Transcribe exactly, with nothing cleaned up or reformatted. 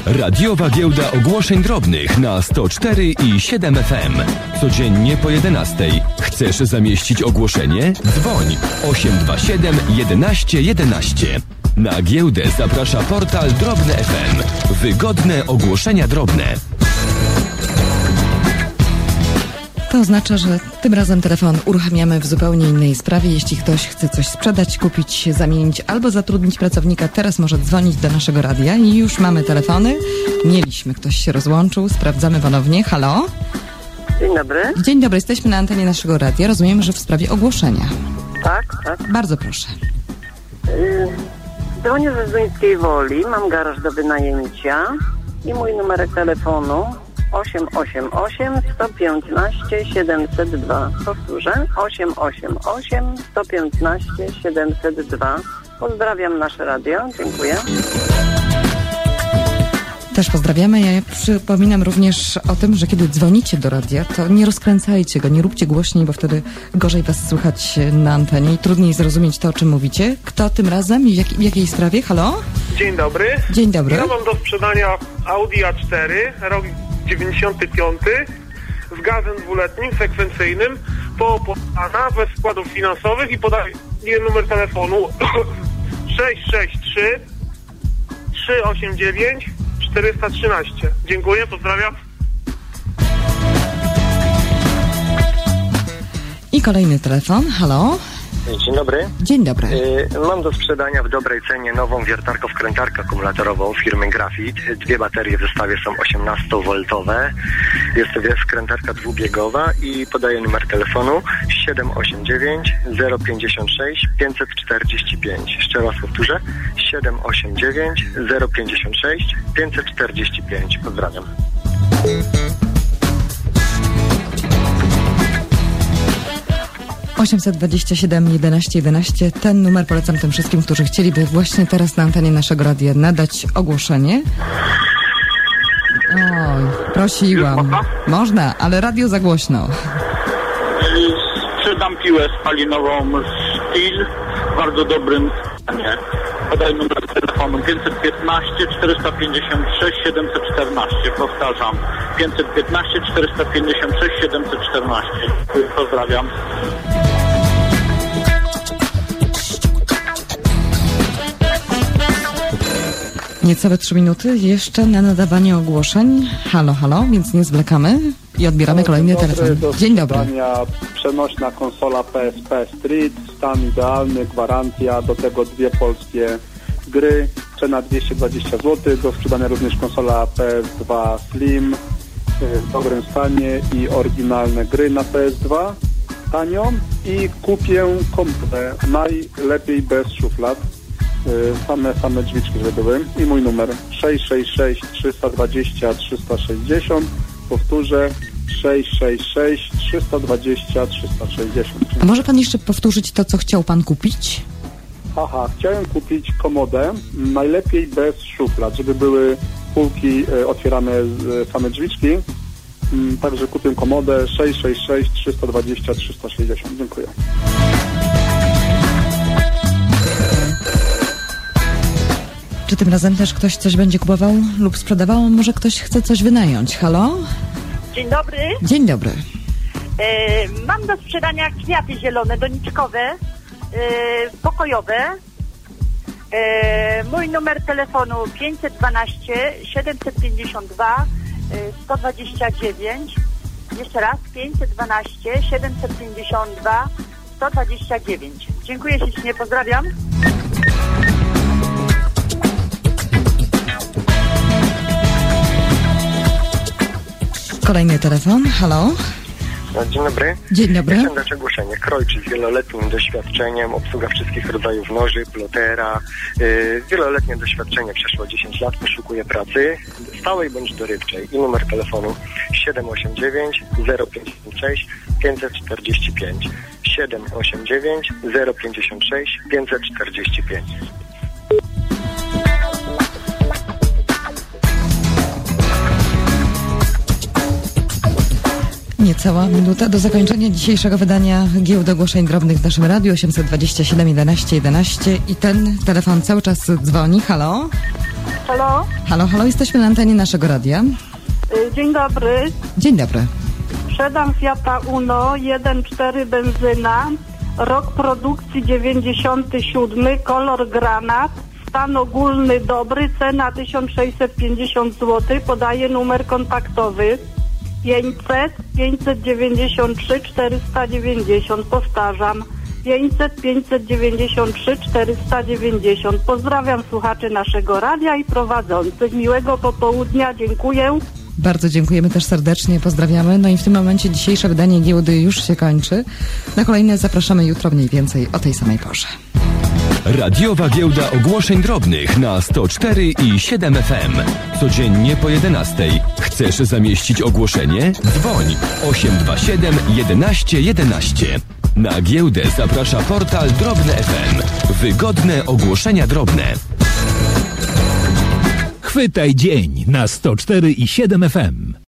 Radiowa Giełda Ogłoszeń Drobnych na sto cztery i siedem F M. Codziennie po jedenastej. Chcesz zamieścić ogłoszenie? Dzwoń osiem dwa siedem jedenaście jedenaście. Na giełdę zaprasza portal Drobne F M. Wygodne ogłoszenia drobne. To oznacza, że tym razem telefon uruchamiamy w zupełnie innej sprawie. Jeśli ktoś chce coś sprzedać, kupić, zamienić albo zatrudnić pracownika, teraz może dzwonić do naszego radia i już mamy telefony. Mieliśmy, ktoś się rozłączył, sprawdzamy ponownie. Halo? Dzień dobry. Dzień dobry, jesteśmy na antenie naszego radia. Rozumiem, że w sprawie ogłoszenia. Tak, tak. Bardzo proszę. Yy, dzwonię ze Zduńskiej Woli, mam garaż do wynajęcia i mój numerek telefonu osiem osiem osiem sto piętnaście siedemset dwa. Powtórzę, osiem osiem osiem sto piętnaście siedemset dwa. Pozdrawiam nasze radio, dziękuję. Też pozdrawiamy. Ja przypominam również o tym, że kiedy dzwonicie do radia, to nie rozkręcajcie go, nie róbcie głośniej, bo wtedy gorzej was słychać na antenie i trudniej zrozumieć to, o czym mówicie. Kto tym razem i w, jak, w jakiej sprawie? Halo? Dzień dobry. Dzień dobry. Ja mam do sprzedania Audi A cztery, rok dziewięćdziesiąty piąty, z gazem dwuletnim, sekwencyjnym, poopłacana, bez składów finansowych i podaję numer telefonu sześć sześć trzy trzy osiem dziewięć czterysta trzynaście. Dziękuję, pozdrawiam. I kolejny telefon. Halo? Dzień dobry. Dzień dobry. Yy, mam do sprzedania w dobrej cenie nową wiertarko-wkrętarkę akumulatorową firmy Grafit. Dwie baterie w zestawie są osiemnastowoltowe. Jest to wkrętarka dwubiegowa i podaję numer telefonu siedem osiem dziewięć zero pięćdziesiąt sześć pięćset czterdzieści pięć. Jeszcze raz powtórzę. siedem osiem dziewięć zero pięćdziesiąt sześć pięćset czterdzieści pięć. Pozdrawiam. osiemset dwadzieścia siedem jedenaście jedenaście. Ten numer polecam tym wszystkim, którzy chcieliby właśnie teraz na antenie naszego radia nadać ogłoszenie. Oj, prosiłam. Można, ale radio za głośno. Sprzedam piłę spalinową Steel w bardzo dobrym stanie. Podaj numer telefonu pięćset piętnaście czterysta pięćdziesiąt sześć siedemset czternaście. Powtarzam, pięćset piętnaście czterysta pięćdziesiąt sześć siedemset czternaście. Pozdrawiam. Niecałe trzy minuty jeszcze na nadawanie ogłoszeń. Halo, halo, więc nie zwlekamy i odbieramy kolejny telefon. Dzień dobry. Przenośna konsola P S P Street, stan idealny, gwarancja, do tego dwie polskie gry, cena dwieście dwadzieścia złotych, do sprzedania również konsola P S dwa Slim w dobrym stanie i oryginalne gry na P S dwa tanio i kupię komputer, najlepiej bez szuflad. Same, same drzwiczki, żeby były. I mój numer sześć sześć sześć trzysta dwadzieścia trzysta sześćdziesiąt. Powtórzę sześć sześć sześć trzysta dwadzieścia trzysta sześćdziesiąt. A może pan jeszcze powtórzyć to, co chciał pan kupić? Aha, chciałem kupić komodę, najlepiej bez szuflad, żeby były półki e, otwierane z, same drzwiczki. Mm, także kupię komodę sześć sześć sześć trzysta dwadzieścia trzysta sześćdziesiąt. Dziękuję. Czy tym razem też ktoś coś będzie kupował lub sprzedawał? Może ktoś chce coś wynająć? Halo? Dzień dobry. Dzień dobry. E, mam do sprzedania kwiaty zielone, doniczkowe, e, pokojowe. E, mój numer telefonu pięćset dwanaście siedemset pięćdziesiąt dwa sto dwadzieścia dziewięć. Jeszcze raz pięćset dwanaście siedemset pięćdziesiąt dwa sto dwadzieścia dziewięć. Dziękuję ślicznie, pozdrawiam. Kolejny telefon. Halo? Dzień dobry. Dzień dobry. Chciałem dać ogłoszenie. Krojczy z wieloletnim doświadczeniem, obsługa wszystkich rodzajów noży, plotera. Yy, wieloletnie doświadczenie, przeszło dziesięć lat, poszukuję pracy stałej bądź dorywczej. I numer telefonu siedem osiem dziewięć zero pięćdziesiąt sześć pięćset czterdzieści pięć. siedem osiem dziewięć zero pięćdziesiąt sześć pięćset czterdzieści pięć. Niecała minuta do zakończenia dzisiejszego wydania Giełdy Ogłoszeń Drobnych w naszym radiu osiemset dwadzieścia siedem jedenaście jedenaście i ten telefon cały czas dzwoni. Halo? Halo? Halo, halo, jesteśmy na antenie naszego radia. Y, Dzień dobry. Dzień dobry. Sprzedam Fiata Uno, jeden przecinek cztery benzyna, rok produkcji dziewięćdziesiąty siódmy, kolor granat, stan ogólny dobry, cena tysiąc sześćset pięćdziesiąt złotych, podaję numer kontaktowy pięćset, pięćset dziewięćdziesiąt trzy, czterysta dziewięćdziesiąt, powtarzam, pięćset, pięćset dziewięćdziesiąt trzy, czterysta dziewięćdziesiąt. Pozdrawiam słuchaczy naszego radia i prowadzących. Miłego popołudnia, dziękuję. Bardzo dziękujemy też serdecznie, pozdrawiamy. No i w tym momencie dzisiejsze wydanie giełdy już się kończy. Na kolejne zapraszamy jutro mniej więcej o tej samej porze. Radiowa giełda ogłoszeń drobnych na sto cztery i siedem F M. Codziennie po jedenastej. Chcesz zamieścić ogłoszenie? Dzwoń osiem dwa siedem jedenaście jedenaście. Na giełdę zaprasza portal Drobne F M. Wygodne ogłoszenia drobne. Chwytaj dzień na sto cztery i siedem F M.